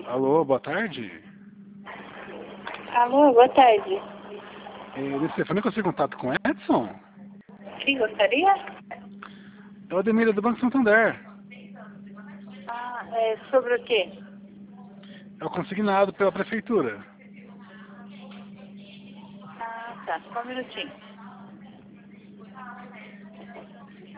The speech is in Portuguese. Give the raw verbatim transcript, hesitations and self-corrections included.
Alô, boa tarde. Alô, boa tarde. É, desse telefone eu consigo contato com o Edson? Quem gostaria? É o Ademir do Banco Santander. Ah, é sobre o quê? É o consignado pela prefeitura. Ah, tá. Só um minutinho.